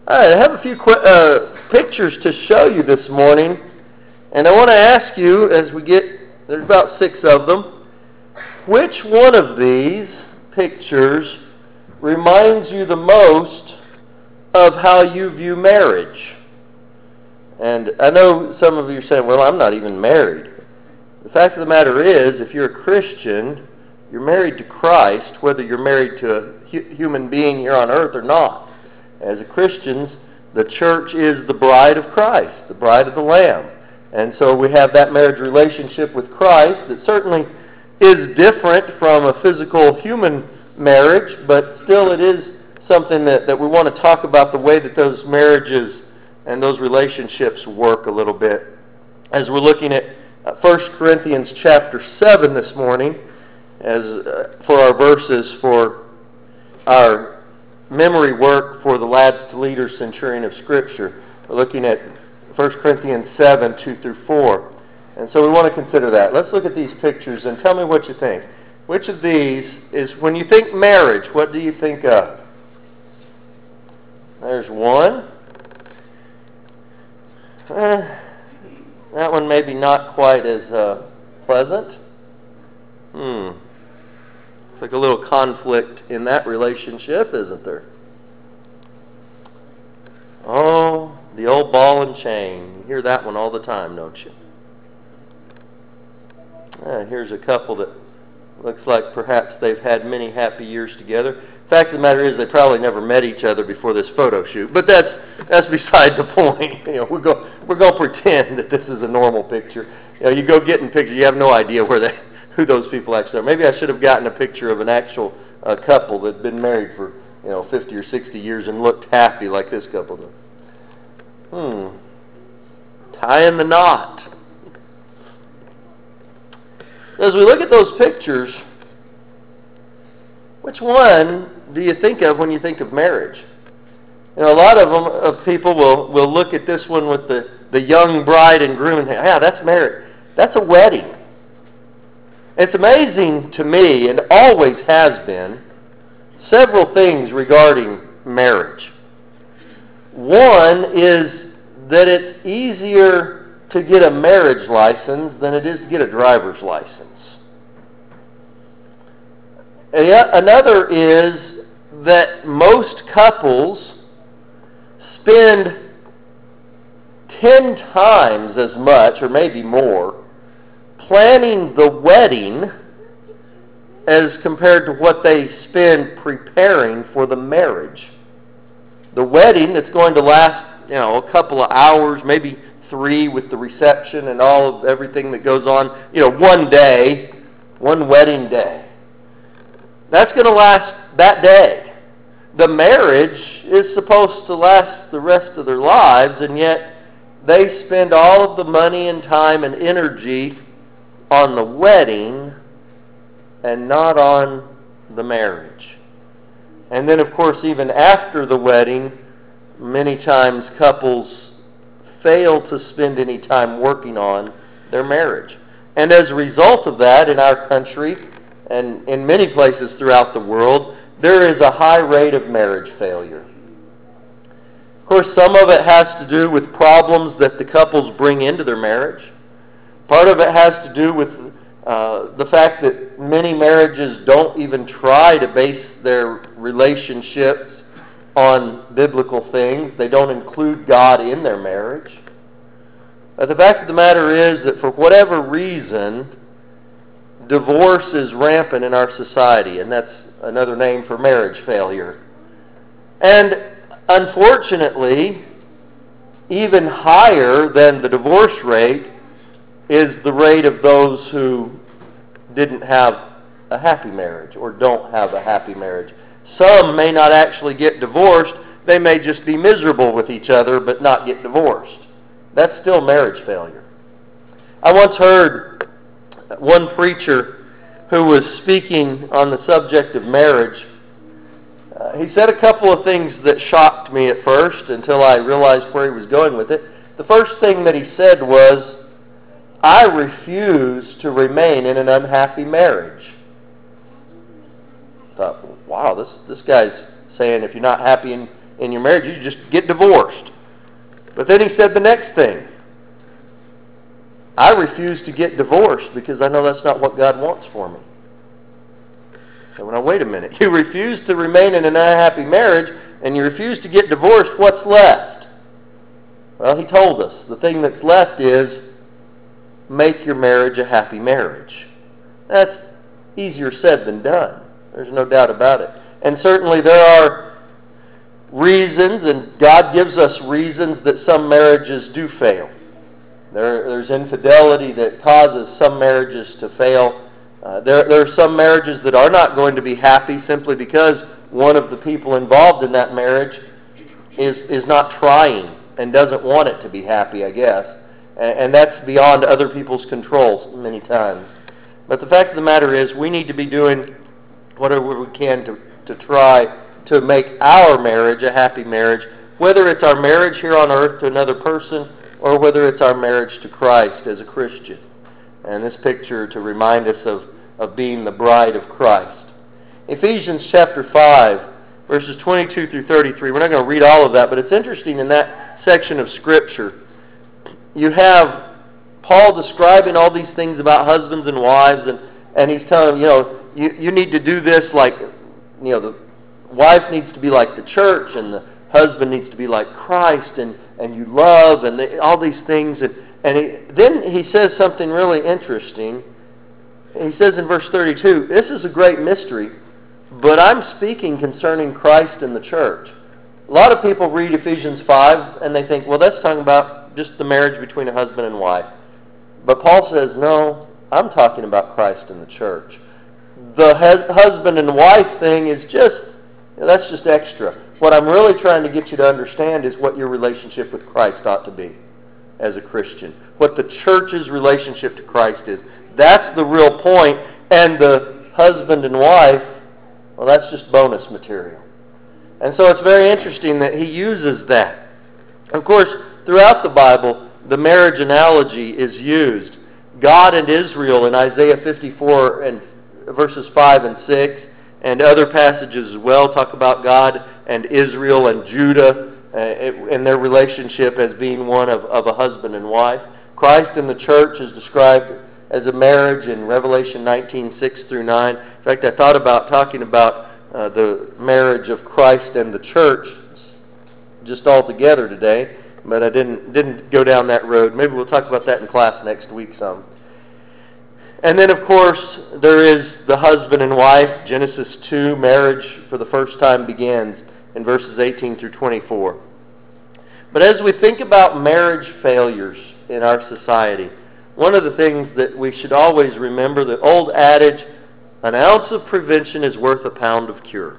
All right, I have a few pictures to show you this morning, and I want to ask you as we get, there's about 6 of them, which one of these pictures reminds you the most of how you view marriage? And I know some of you are saying, well, I'm not even married. The fact of the matter is, if you're a Christian, you're married to Christ, whether you're married to a human being here on earth or not. As Christians, the church is the bride of Christ, the bride of the Lamb. And so we have that marriage relationship with Christ that certainly is different from a physical human marriage, but still it is something that we want to talk about, the way that those marriages and those relationships work a little bit. As we're looking at 1 Corinthians chapter 7 this morning, as for our verses for our memory work for the Lads to Leaders Centurion of Scripture. We're looking at 1 Corinthians 7, 2 through 4. And so we want to consider that. Let's look at these pictures and tell me what you think. Which of these is, when you think marriage, what do you think of? There's one. That one maybe not quite as pleasant. It's like a little conflict in that relationship, isn't there? Oh, the old ball and chain. You hear that one all the time, don't you? Here's a couple that looks like perhaps they've had many happy years together. The fact of the matter is they probably never met each other before this photo shoot, but that's beside the point. We're going to pretend that this is a normal picture. You go getting pictures, you have no idea who those people actually are. Maybe I should have gotten a picture of an actual couple that had been married for 50 or 60 years and looked happy like this couple did. Tying the knot. As we look at those pictures, which one do you think of when you think of marriage? A lot of people will look at this one with the young bride and groom and think, yeah, that's marriage. That's a wedding. It's amazing to me, and always has been, several things regarding marriage. One is that it's easier to get a marriage license than it is to get a driver's license. Another is that most couples spend 10 times as much, or maybe more, planning the wedding as compared to what they spend preparing for the marriage. The wedding that's going to last, a couple of hours, maybe 3 with the reception and all of everything that goes on, one day, one wedding day. That's going to last that day. The marriage is supposed to last the rest of their lives, and yet they spend all of the money and time and energy on the wedding and not on the marriage. And then, of course, even after the wedding, many times couples fail to spend any time working on their marriage. And as a result of that, in our country and in many places throughout the world, there is a high rate of marriage failure. Of course, some of it has to do with problems that the couples bring into their marriage. Part of it has to do with the fact that many marriages don't even try to base their relationships on biblical things. They don't include God in their marriage. But the fact of the matter is that for whatever reason, divorce is rampant in our society, and that's another name for marriage failure. And unfortunately, even higher than the divorce rate is the rate of those who didn't have a happy marriage or don't have a happy marriage. Some may not actually get divorced. They may just be miserable with each other but not get divorced. That's still marriage failure. I once heard one preacher who was speaking on the subject of marriage. He said a couple of things that shocked me at first until I realized where he was going with it. The first thing that he said was, I refuse to remain in an unhappy marriage. I thought, wow, this guy's saying if you're not happy in in your marriage. You just get divorced. But then he said the next thing. I refuse to get divorced because I know that's not what God wants for me. So now wait a minute. You refuse to remain in an unhappy marriage and you refuse to get divorced. What's left? Well, he told us. The thing that's left is make your marriage a happy marriage. That's easier said than done. There's no doubt about it. And certainly there are reasons, and God gives us reasons that some marriages do fail. There's infidelity that causes some marriages to fail. There are some marriages that are not going to be happy simply because one of the people involved in that marriage is not trying and doesn't want it to be happy, I guess. And that's beyond other people's controls many times. But the fact of the matter is we need to be doing whatever we can to try to make our marriage a happy marriage, whether it's our marriage here on earth to another person or whether it's our marriage to Christ as a Christian. And this picture to remind us of being the bride of Christ. Ephesians chapter 5, verses 22 through 33. We're not going to read all of that, but it's interesting in that section of Scripture. You have Paul describing all these things about husbands and wives, and he's telling them, you need to do this like, the wife needs to be like the church, and the husband needs to be like Christ, and you love, and all these things. Then he says something really interesting. He says in verse 32, this is a great mystery, but I'm speaking concerning Christ and the church. A lot of people read Ephesians 5, and they think, well, that's talking about just the marriage between a husband and wife. But Paul says, no, I'm talking about Christ and the church. The husband and wife thing is that's just extra. What I'm really trying to get you to understand is what your relationship with Christ ought to be as a Christian. What the church's relationship to Christ is. That's the real point. And the husband and wife, well, that's just bonus material. And so it's very interesting that he uses that. Of course, throughout the Bible, the marriage analogy is used. God and Israel in Isaiah 54 and verses 5 and 6, and other passages as well talk about God and Israel and Judah and their relationship as being one of a husband and wife. Christ and the church is described as a marriage in Revelation 19, 6 through 9. In fact, I thought about talking about the marriage of Christ and the church just all together today, but I didn't go down that road. Maybe we'll talk about that in class next week some. And then, of course, there is the husband and wife. Genesis 2, marriage for the first time begins in verses 18 through 24. But as we think about marriage failures in our society, one of the things that we should always remember, the old adage, an ounce of prevention is worth a pound of cure.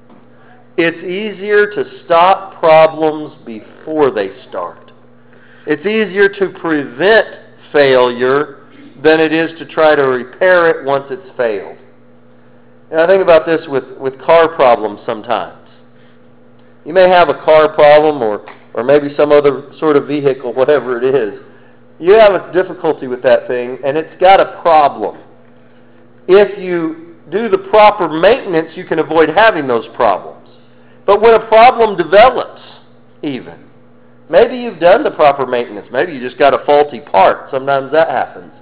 It's easier to stop problems before they start. It's easier to prevent failure than it is to try to repair it once it's failed. And I think about this with car problems sometimes. You may have a car problem or maybe some other sort of vehicle, whatever it is. You have a difficulty with that thing, and it's got a problem. If you do the proper maintenance, you can avoid having those problems. But when a problem develops, even, maybe you've done the proper maintenance. Maybe you just got a faulty part. Sometimes that happens.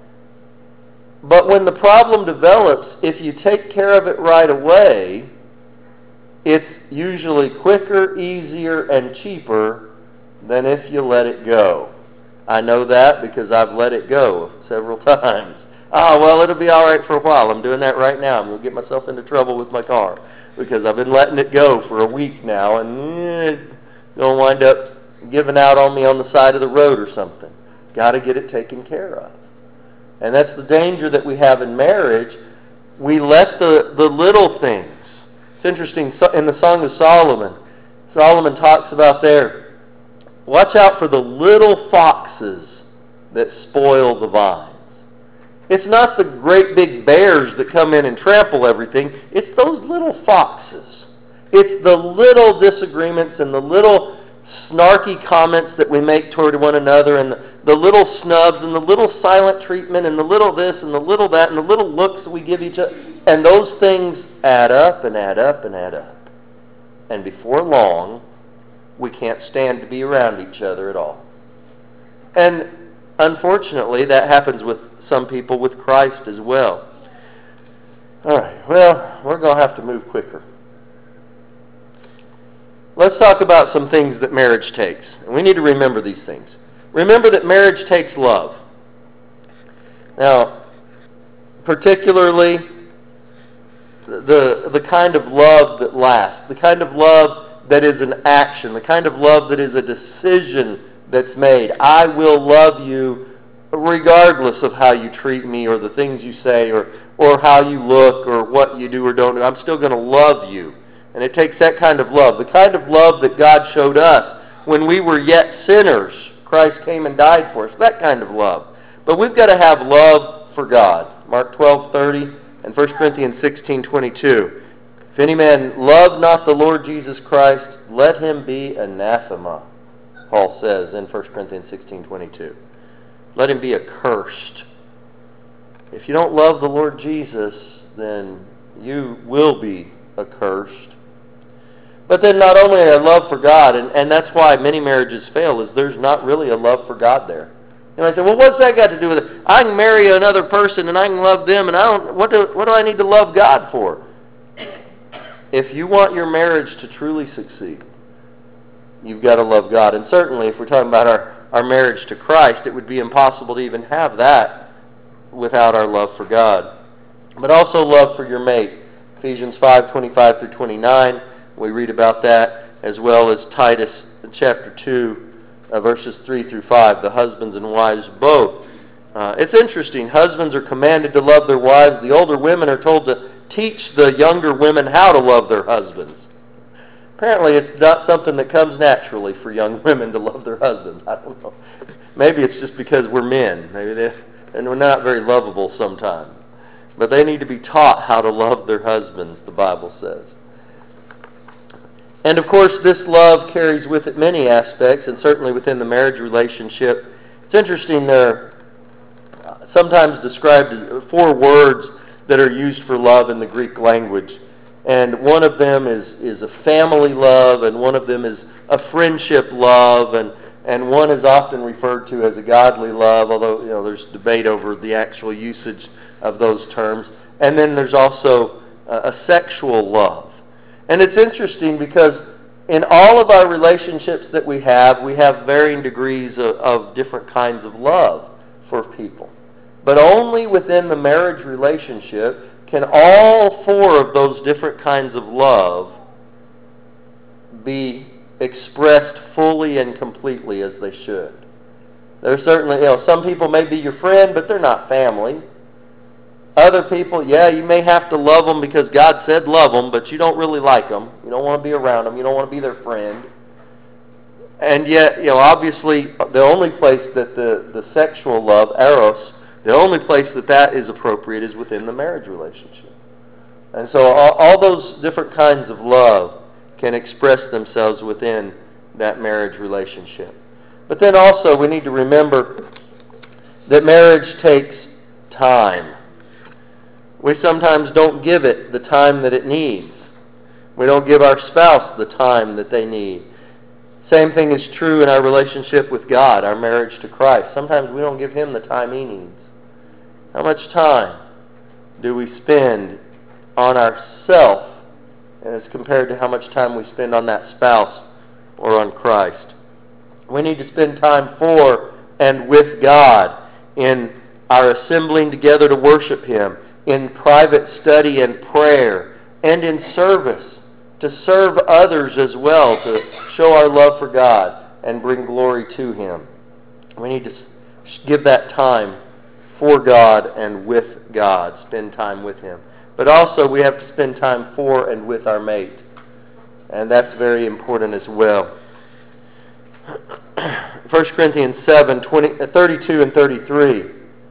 But when the problem develops, if you take care of it right away, it's usually quicker, easier, and cheaper than if you let it go. I know that because I've let it go several times. Well, it'll be all right for a while. I'm doing that right now. I'm going to get myself into trouble with my car because I've been letting it go for a week now, and it's going to wind up giving out on me on the side of the road or something. Got to get it taken care of. And that's the danger that we have in marriage. We let the little things. It's interesting, in the Song of Solomon, Solomon talks about there, watch out for the little foxes that spoil the vines. It's not the great big bears that come in and trample everything. It's those little foxes. It's the little disagreements and the little snarky comments that we make toward one another, and the little snubs and the little silent treatment and the little this and the little that and the little looks that we give each other. And those things add up and add up and add up. and before long, we can't stand to be around each other at all. And unfortunately, that happens with some people with Christ as well. All right, well, we're going to have to move quicker. Let's talk about some things that marriage takes. And we need to remember these things. Remember that marriage takes love. Now, particularly the kind of love that lasts, the kind of love that is an action, the kind of love that is a decision that's made. I will love you regardless of how you treat me or the things you say or how you look or what you do or don't do. I'm still going to love you. And it takes that kind of love. The kind of love that God showed us when we were yet sinners. Christ came and died for us. That kind of love. But we've got to have love for God. Mark 12:30 and 1 Corinthians 16:22. If any man love not the Lord Jesus Christ, let him be anathema, Paul says in 1 Corinthians 16:22. Let him be accursed. If you don't love the Lord Jesus, then you will be accursed. But then not only a love for God, and that's why many marriages fail, is there's not really a love for God there. You know, I say, well, what's that got to do with it? I can marry another person and I can love them, and what do I need to love God for? If you want your marriage to truly succeed, you've got to love God. And certainly, if we're talking about our marriage to Christ, it would be impossible to even have that without our love for God. But also love for your mate. Ephesians 5:25 through 29. We read about that, as well as Titus chapter 2, verses 3 through 5, the husbands and wives both. It's interesting. Husbands are commanded to love their wives. The older women are told to teach the younger women how to love their husbands. Apparently, it's not something that comes naturally for young women to love their husbands. I don't know. Maybe it's just because we're men. And we're not very lovable sometimes. But they need to be taught how to love their husbands, the Bible says. And of course, this love carries with it many aspects, and certainly within the marriage relationship. It's interesting, they're sometimes described as 4 words that are used for love in the Greek language. And one of them is a family love, and one of them is a friendship love, and one is often referred to as a godly love, although there's debate over the actual usage of those terms. And then there's also a sexual love. And it's interesting because in all of our relationships that we have varying degrees of different kinds of love for people. But only within the marriage relationship can all 4 of those different kinds of love be expressed fully and completely as they should. There's certainly, some people may be your friend, but they're not family. Other people, you may have to love them because God said love them, but you don't really like them. You don't want to be around them. You don't want to be their friend. And yet, obviously, the only place that the sexual love, eros, the only place that is appropriate is within the marriage relationship. And so all those different kinds of love can express themselves within that marriage relationship. But then also, we need to remember that marriage takes time. We sometimes don't give it the time that it needs. We don't give our spouse the time that they need. Same thing is true in our relationship with God, our marriage to Christ. Sometimes we don't give him the time he needs. How much time do we spend on ourself as compared to how much time we spend on that spouse or on Christ? We need to spend time for and with God in our assembling together to worship him, in private study and prayer, and in service, to serve others as well, to show our love for God and bring glory to him. We need to give that time for God and with God, spend time with him. But also we have to spend time for and with our mate. And that's very important as well. 1 Corinthians 7:32 and 33.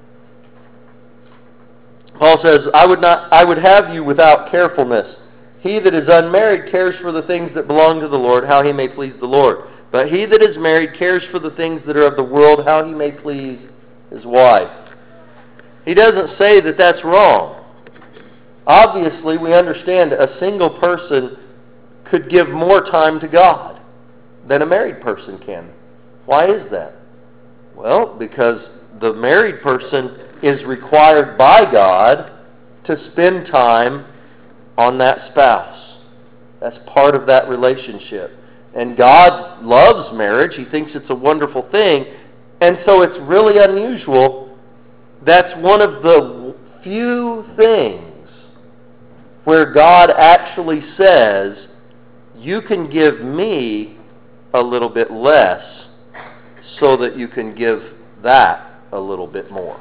Paul says, I would have you without carefulness. He that is unmarried cares for the things that belong to the Lord, how he may please the Lord. But he that is married cares for the things that are of the world, how he may please his wife. He doesn't say that that's wrong. Obviously, we understand a single person could give more time to God than a married person can. Why is that? Well, because the married person is required by God to spend time on that spouse. That's part of that relationship. And God loves marriage. He thinks it's a wonderful thing. And so it's really unusual. That's one of the few things where God actually says, you can give me a little bit less so that you can give that a little bit more.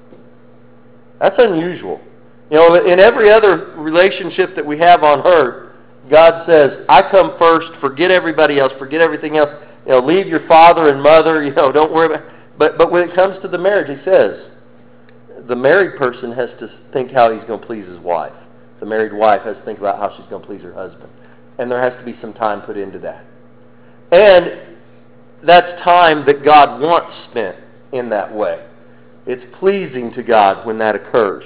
That's unusual. You know, in every other relationship that we have on earth, God says, I come first, forget everybody else, forget everything else. You know, leave your father and mother, don't worry about it. But when it comes to the marriage, he says, the married person has to think how he's going to please his wife. The married wife has to think about how she's going to please her husband. And there has to be some time put into that. And that's time that God wants spent in that way. It's pleasing to God when that occurs.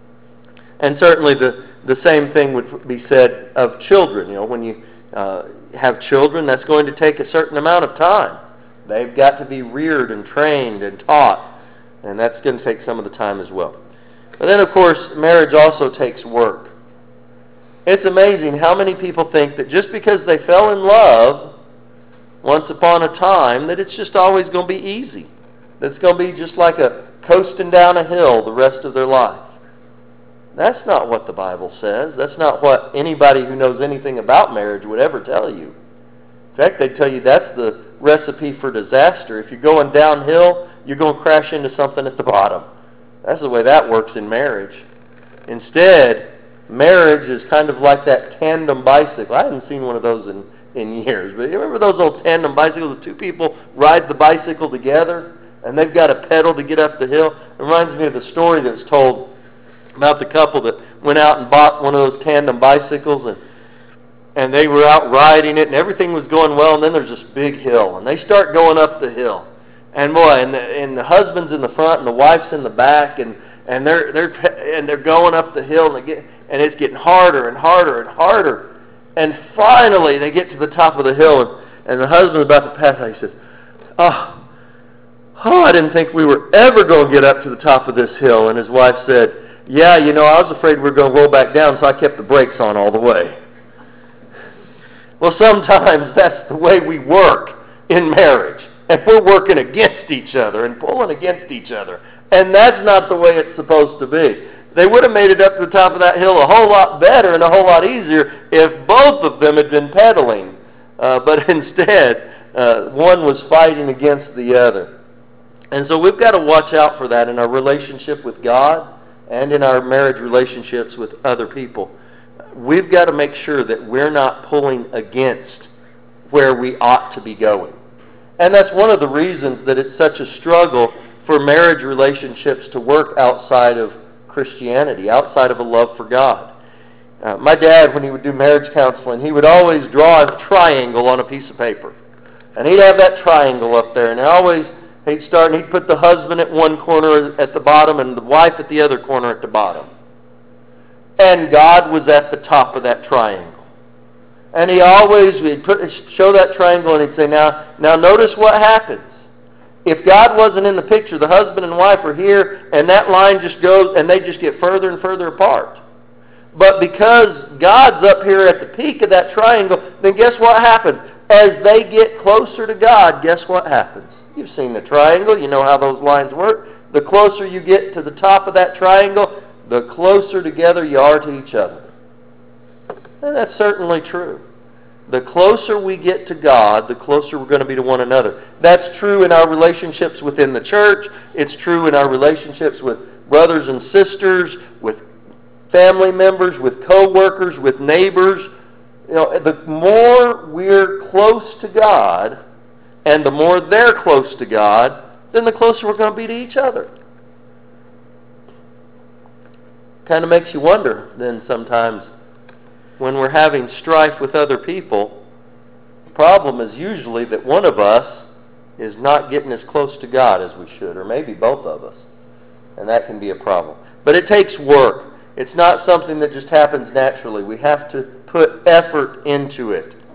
And certainly the same thing would be said of children. When you have children, that's going to take a certain amount of time. They've got to be reared and trained and taught. And that's going to take some of the time as well. But then, of course, marriage also takes work. It's amazing how many people think that just because they fell in love once upon a time, that it's just always going to be easy. That it's going to be just like a coasting down a hill the rest of their life. That's not what the Bible says. That's not what anybody who knows anything about marriage would ever tell you. In fact, they'd tell you that's the recipe for disaster. If you're going downhill, you're going to crash into something at the bottom. That's the way that works in marriage. Instead, marriage is kind of like that tandem bicycle. I haven't seen one of those in years, but you remember those old tandem bicycles? The two people ride the bicycle together, and they've got a pedal to get up the hill. It reminds me of the story that's told about the couple that went out and bought one of those tandem bicycles, and they were out riding it, and everything was going well, and then there's this big hill, and they start going up the hill. And boy, and the husband's in the front, and the wife's in the back, and they're going up the hill, and it's getting harder and harder and harder. And finally, they get to the top of the hill, and the husband's about to pass out. He says, "Oh, I didn't think we were ever going to get up to the top of this hill." And his wife said, "Yeah, I was afraid we were going to roll back down, so I kept the brakes on all the way." Well, sometimes that's the way we work in marriage. And we're working against each other and pulling against each other. And that's not the way it's supposed to be. They would have made it up to the top of that hill a whole lot better and a whole lot easier if both of them had been pedaling. But instead, one was fighting against the other. And so we've got to watch out for that in our relationship with God and in our marriage relationships with other people. We've got to make sure that we're not pulling against where we ought to be going. And that's one of the reasons that it's such a struggle for marriage relationships to work outside of Christianity, outside of a love for God. My dad, when he would do marriage counseling, he would always draw a triangle on a piece of paper. And he'd have that triangle up there. And he'd put the husband at one corner at the bottom and the wife at the other corner at the bottom. And God was at the top of that triangle. And we'd show that triangle and he'd say, now notice what happens. If God wasn't in the picture, the husband and wife are here, and that line just goes, and they just get further and further apart. But because God's up here at the peak of that triangle, then guess what happens? As they get closer to God, guess what happens? You've seen the triangle. You know how those lines work. The closer you get to the top of that triangle, the closer together you are to each other. And that's certainly true. The closer we get to God, the closer we're going to be to one another. That's true in our relationships within the church. It's true in our relationships with brothers and sisters, with family members, with co-workers, with neighbors. The more we're close to God and the more they're close to God, then the closer we're going to be to each other. Kind of makes you wonder then sometimes, when we're having strife with other people, the problem is usually that one of us is not getting as close to God as we should, or maybe both of us. And that can be a problem. But it takes work. It's not something that just happens naturally. We have to put effort into it.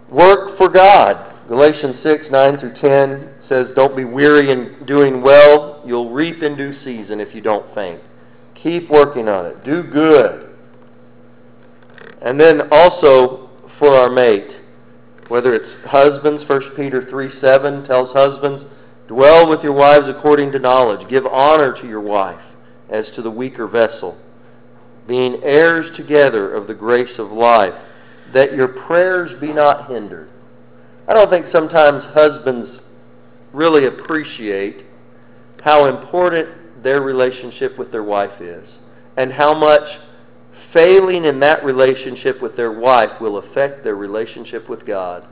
Work for God. Galatians 6, 9 through 10 says, don't be weary in doing well. You'll reap in due season if you don't faint. Keep working on it. Do good. And then also for our mate, whether it's husbands, 1 Peter 3, 7 tells husbands, dwell with your wives according to knowledge. Give honor to your wife as to the weaker vessel, being heirs together of the grace of life, that your prayers be not hindered. I don't think sometimes husbands really appreciate how important their relationship with their wife is, and how much failing in that relationship with their wife will affect their relationship with God.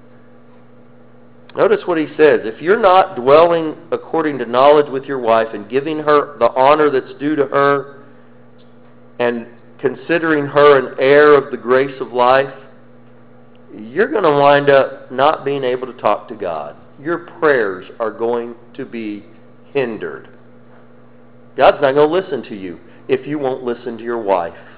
Notice what he says. If you're not dwelling according to knowledge with your wife and giving her the honor that's due to her and considering her an heir of the grace of life, you're going to wind up not being able to talk to God. Your prayers are going to be hindered. God's not going to listen to you if you won't listen to your wife.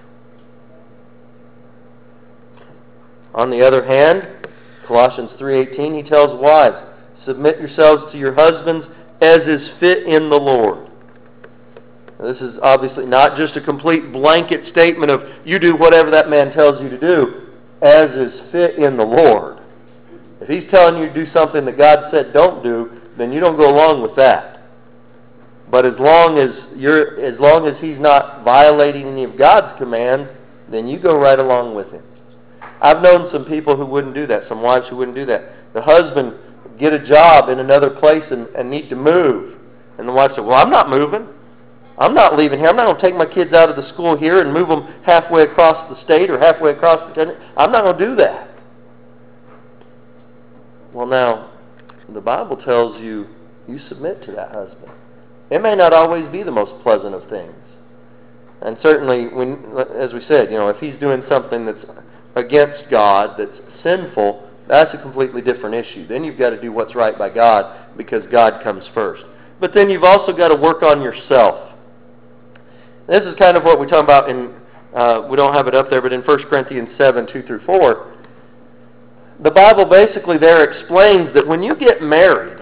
On the other hand, Colossians 3:18, he tells wives, submit yourselves to your husbands as is fit in the Lord. Now, this is obviously not just a complete blanket statement of you do whatever that man tells you to do, as is fit in the Lord. If he's telling you to do something that God said don't do, then you don't go along with that. But as long as he's not violating any of God's commands, then you go right along with him. I've known some people who wouldn't do that, some wives who wouldn't do that. The husband get a job in another place and need to move. And the wife said, well, I'm not moving. I'm not leaving here. I'm not going to take my kids out of the school here and move them halfway across the state or halfway across the country. I'm not going to do that. Well, now, the Bible tells you, you submit to that husband. It may not always be the most pleasant of things. And certainly, as we said, if he's doing something that's against God, that's sinful, that's a completely different issue. Then you've got to do what's right by God because God comes first. But then you've also got to work on yourself. This is kind of what we talk about in, we don't have it up there, but in 1 Corinthians 7, 2 through 4, the Bible basically there explains that when you get married,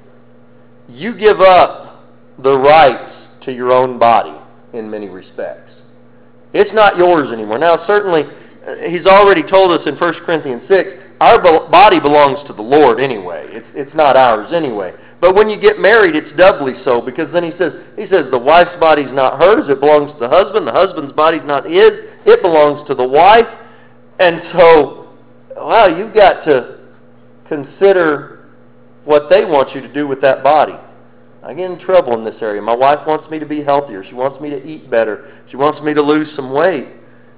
you give up the rights to your own body in many respects. It's not yours anymore. Now, certainly, he's already told us in 1 Corinthians 6, our body belongs to the Lord anyway. It's not ours anyway. But when you get married, it's doubly so, because then he says the wife's body's not hers, it belongs to the husband's body's not his, it belongs to the wife. And so, wow, you've got to consider what they want you to do with that body. I get in trouble in this area. My wife wants me to be healthier. She wants me to eat better. She wants me to lose some weight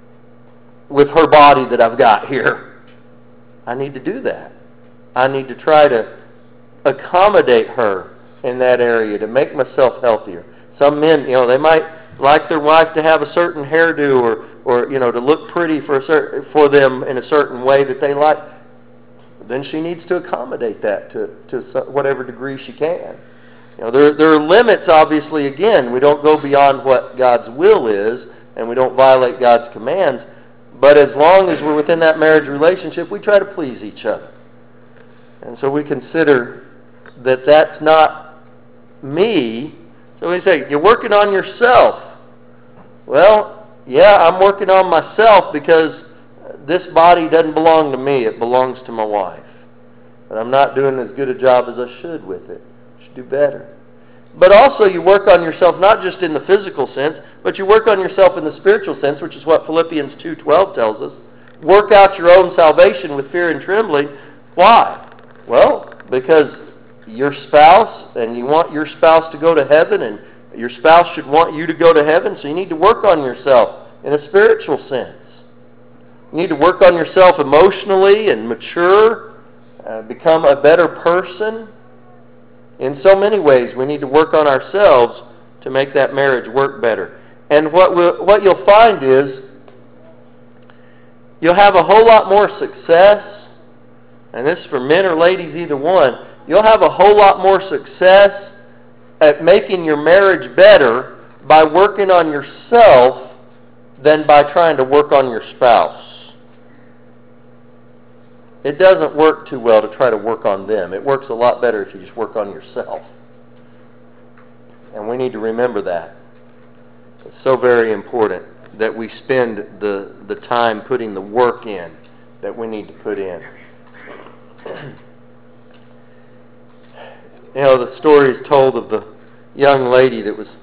with her body that I've got here. I need to do that. I need to try to accommodate her in that area to make myself healthier. Some men, they might like their wife to have a certain hairdo or to look pretty for them in a certain way that they like. Then she needs to accommodate that to whatever degree she can. There are limits, obviously. Again, we don't go beyond what God's will is, and we don't violate God's commands. But as long as we're within that marriage relationship, we try to please each other. And so we consider that that's not me. So we say, you're working on yourself. Well, yeah, I'm working on myself because this body doesn't belong to me. It belongs to my wife. But I'm not doing as good a job as I should with it. I should do better. But also you work on yourself not just in the physical sense, but you work on yourself in the spiritual sense, which is what Philippians 2:12 tells us. Work out your own salvation with fear and trembling. Why? Well, because your spouse, and you want your spouse to go to heaven, and your spouse should want you to go to heaven, so you need to work on yourself in a spiritual sense. You need to work on yourself emotionally and mature, become a better person. In so many ways, we need to work on ourselves to make that marriage work better. And what you'll find is you'll have a whole lot more success, and this is for men or ladies, either one. You'll have a whole lot more success at making your marriage better by working on yourself than by trying to work on your spouse. it doesn't work too well to try to work on them. It works a lot better if you just work on yourself. And we need to remember that. It's so very important that we spend the time putting the work in that we need to put in. You know, the story is told of the young lady that was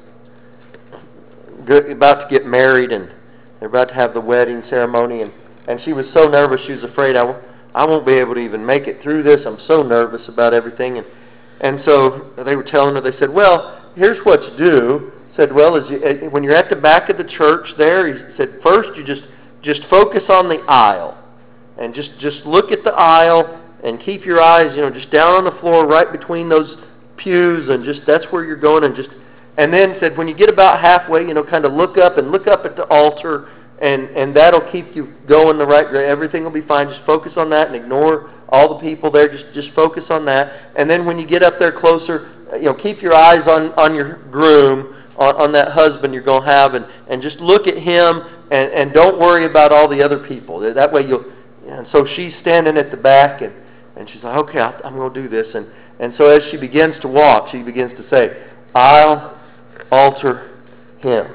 about to get married, and they're about to have the wedding ceremony, and she was so nervous. She was afraid, I won't be able to even make it through this. I'm so nervous about everything. And so they were telling her, they said, well, here's what you do. Said, well, when you're at the back of the church there, he said, first you just focus on the aisle. And just look at the aisle and keep your eyes, just down on the floor right between those pews, and just that's where you're going. And then said, when you get about halfway, kind of look up at the altar, and that'll keep you going the right direction. Everything will be fine. Just focus on that and ignore all the people there. Just focus on that. And then when you get up there closer, keep your eyes on your groom, on that husband you're going to have, and just look at him, and don't worry about all the other people. That way and so she's standing at the back, and she's like, okay, I'm going to do this. And so as she begins to walk, she begins to say, I'll alter him.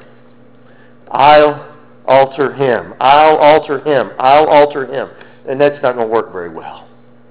I'll alter him. I'll alter him. I'll alter him. And that's not going to work very well.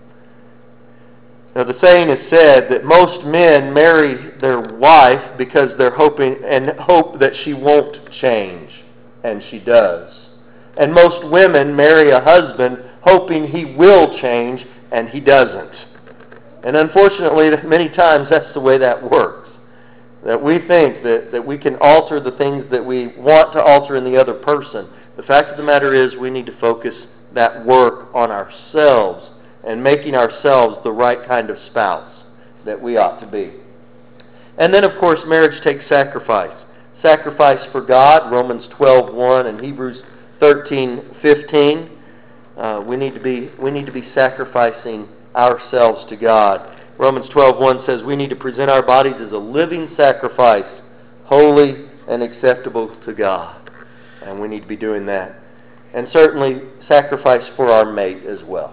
Now, the saying is said that most men marry their wife because they're hoping and hope that she won't change, and she does. And most women marry a husband hoping he will change, and he doesn't. And unfortunately, many times that's the way that works. That we think that we can alter the things that we want to alter in the other person. The fact of the matter is we need to focus that work on ourselves and making ourselves the right kind of spouse that we ought to be. And then, of course, marriage takes sacrifice. Sacrifice for God, Romans 12:1 and Hebrews 13:15. We need to be sacrificing ourselves to God. Romans 12:1 says we need to present our bodies as a living sacrifice, holy and acceptable to God. And we need to be doing that. And certainly sacrifice for our mate as well.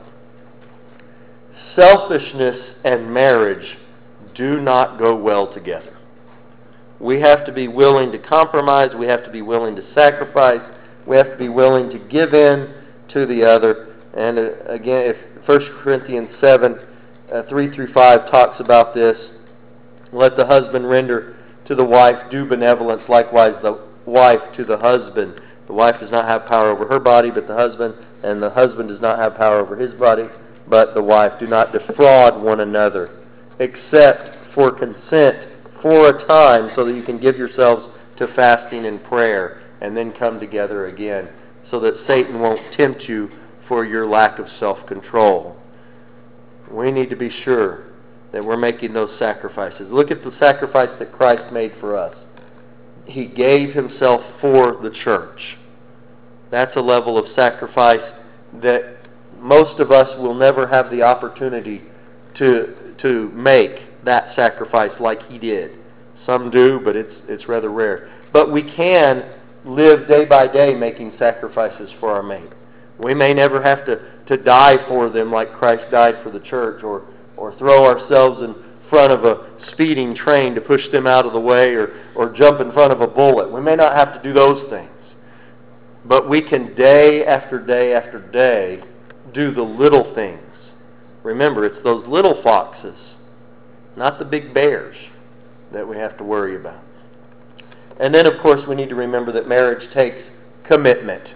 Selfishness and marriage do not go well together. We have to be willing to compromise. We have to be willing to sacrifice. We have to be willing to give in to the other. And again, if 1 Corinthians 7, 3-5 talks about this, let the husband render to the wife due benevolence, likewise the wife to the husband. The wife does not have power over her body, but the husband, and the husband does not have power over his body, but the wife. Do not defraud one another, except for consent for a time, so that you can give yourselves to fasting and prayer, and then come together again, so that Satan won't tempt you for your lack of self-control. We need to be sure that we're making those sacrifices. Look at the sacrifice that Christ made for us. He gave himself for the church. That's a level of sacrifice that most of us will never have the opportunity to make that sacrifice like he did. Some do, but it's rather rare. But we can live day by day making sacrifices for our mate. We may never have to die for them like Christ died for the church, or throw ourselves in front of a speeding train to push them out of the way, or jump in front of a bullet. We may not have to do those things. But we can day after day after day do the little things. Remember, it's those little foxes, not the big bears, that we have to worry about. And then, of course, we need to remember that marriage takes commitment.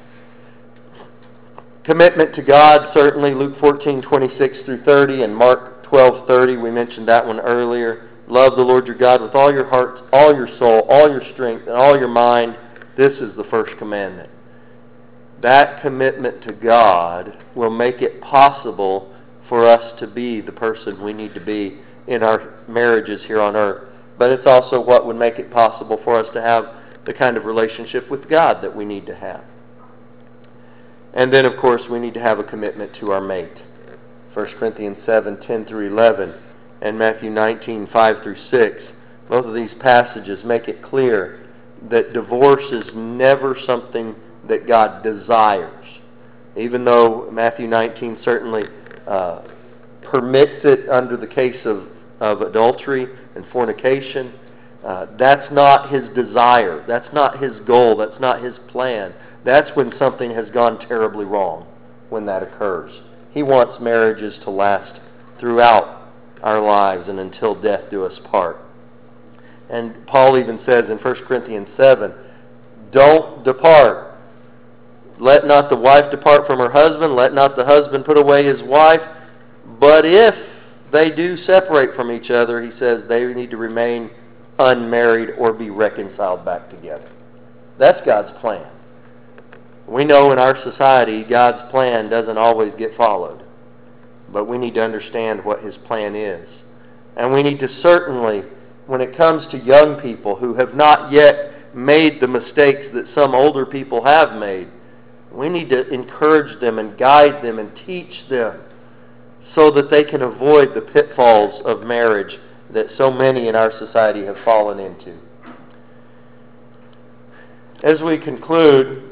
Commitment to God, certainly, Luke 14:26-30 and Mark 12:30. We mentioned that one earlier. Love the Lord your God with all your heart, all your soul, all your strength, and all your mind. This is the first commandment. That commitment to God will make it possible for us to be the person we need to be in our marriages here on earth. But it's also what would make it possible for us to have the kind of relationship with God that we need to have. And then, of course, we need to have a commitment to our mate. 1 Corinthians 7:10-11 and Matthew 19:5-6. Both of these passages make it clear that divorce is never something that God desires. Even though Matthew 19 certainly permits it under the case of adultery and fornication, that's not his desire. That's not his goal. That's not his plan. That's when something has gone terribly wrong, when that occurs. He wants marriages to last throughout our lives and until death do us part. And Paul even says in 1 Corinthians 7, don't depart. Let not the wife depart from her husband. Let not the husband put away his wife. But if they do separate from each other, he says they need to remain unmarried or be reconciled back together. That's God's plan. We know in our society God's plan doesn't always get followed. But we need to understand what his plan is. And we need to certainly, when it comes to young people who have not yet made the mistakes that some older people have made, we need to encourage them and guide them and teach them so that they can avoid the pitfalls of marriage that so many in our society have fallen into. As we conclude,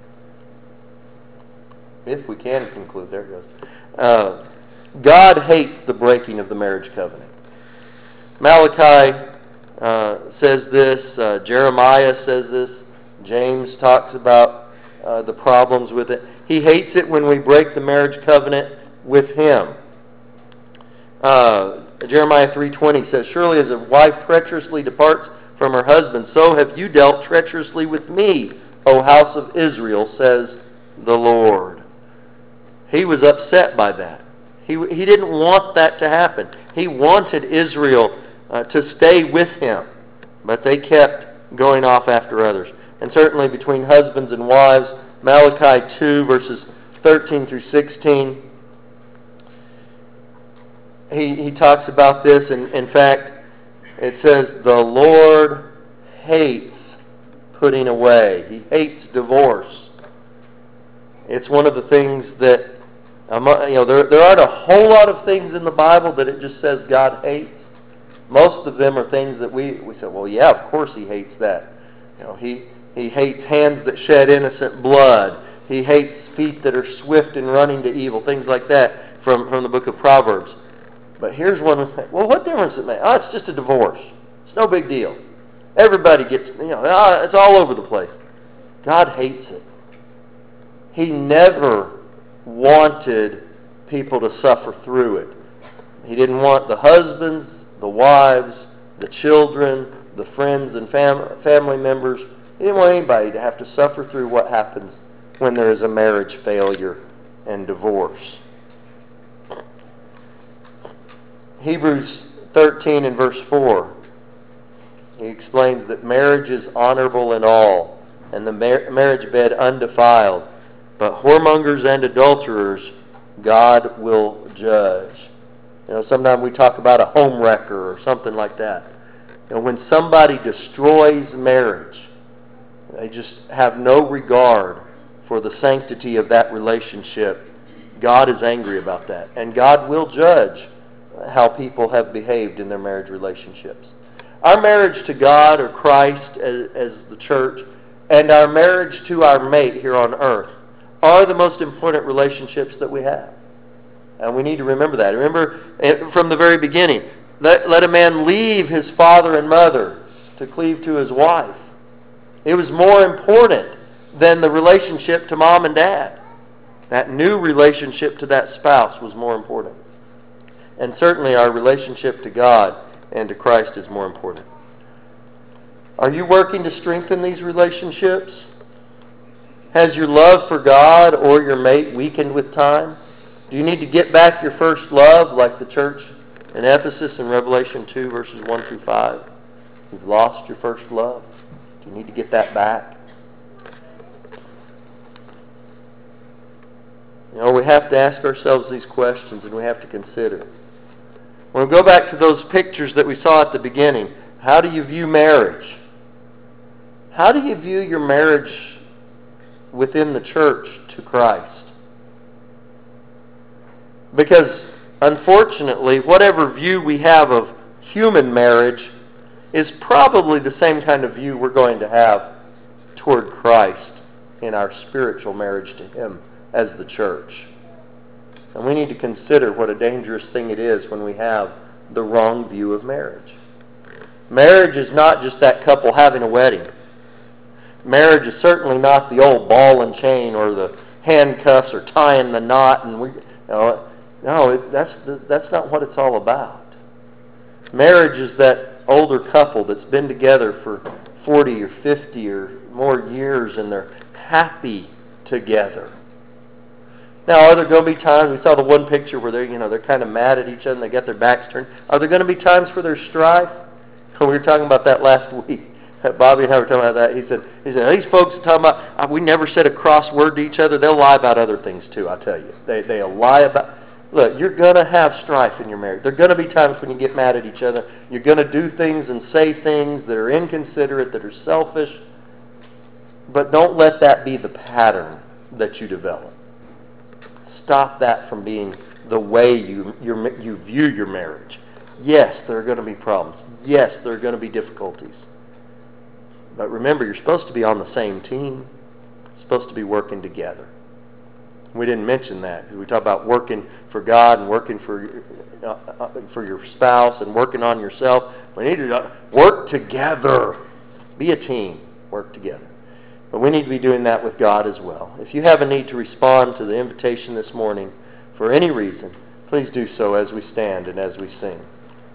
if we can conclude, there it goes. God hates the breaking of the marriage covenant. Malachi says this. Jeremiah says this. James talks about the problems with it. He hates it when we break the marriage covenant with him. Jeremiah 3:20 says, surely as a wife treacherously departs from her husband, so have you dealt treacherously with me, O house of Israel, says the Lord. He was upset by that. He didn't want that to happen. He wanted Israel to stay with him, but they kept going off after others. And certainly between husbands and wives, Malachi 2, verses 13 through 16, he talks about this. And in fact, it says, the Lord hates putting away. He hates divorce. It's one of the things that, there aren't a whole lot of things in the Bible that it just says God hates. Most of them are things that we say, well, yeah, of course he hates that. He hates hands that shed innocent blood. He hates feet that are swift in running to evil, things like that from the book of Proverbs. But here's one, well, what difference does it make? Oh, it's just a divorce. It's no big deal. Everybody gets, it's all over the place. God hates it. He never wanted people to suffer through it. He didn't want the husbands, the wives, the children, the friends and family members. He didn't want anybody to have to suffer through what happens when there is a marriage failure and divorce. Hebrews 13 and verse 4, he explains that marriage is honorable in all, and the marriage bed undefiled. But whoremongers and adulterers God will judge. Sometimes we talk about a home wrecker or something like that. When somebody destroys marriage, they just have no regard for the sanctity of that relationship. God is angry about that. And God will judge how people have behaved in their marriage relationships. Our marriage to God or Christ as the church and our marriage to our mate here on earth are the most important relationships that we have. And we need to remember that. Remember from the very beginning, let a man leave his father and mother to cleave to his wife. It was more important than the relationship to mom and dad. That new relationship to that spouse was more important. And certainly our relationship to God and to Christ is more important. Are you working to strengthen these relationships? Has your love for God or your mate weakened with time? Do you need to get back your first love like the church in Ephesus in Revelation 2 verses 1 through 5? You've lost your first love. Do you need to get that back? We have to ask ourselves these questions and we have to consider. When we go back to those pictures that we saw at the beginning, how do you view marriage? How do you view your marriage within the church to Christ? Because, unfortunately, whatever view we have of human marriage is probably the same kind of view we're going to have toward Christ in our spiritual marriage to Him as the church. And we need to consider what a dangerous thing it is when we have the wrong view of marriage. Marriage is not just that couple having a wedding. Marriage is certainly not the old ball and chain or the handcuffs or tying the knot. And that's not what it's all about. Marriage is that older couple that's been together for 40 or 50 or more years, and they're happy together. Now, are there going to be times, we saw the one picture where they're kind of mad at each other and they got their backs turned. Are there going to be times where there's strife? We were talking about that last week. Bobby and I were talking about that. He said, these folks are talking about, we never said a cross word to each other. They'll lie about other things too, I tell you. They'll lie about, look, you're going to have strife in your marriage. There are going to be times when you get mad at each other. You're going to do things and say things that are inconsiderate, that are selfish. But don't let that be the pattern that you develop. Stop that from being the way you view your marriage. Yes, there are going to be problems. Yes, there are going to be difficulties. But remember, you're supposed to be on the same team. You're supposed to be working together. We didn't mention that because we talk about working for God and working for your spouse and working on yourself. We need to work together. Be a team. Work together. But we need to be doing that with God as well. If you have a need to respond to the invitation this morning for any reason, please do so as we stand and as we sing.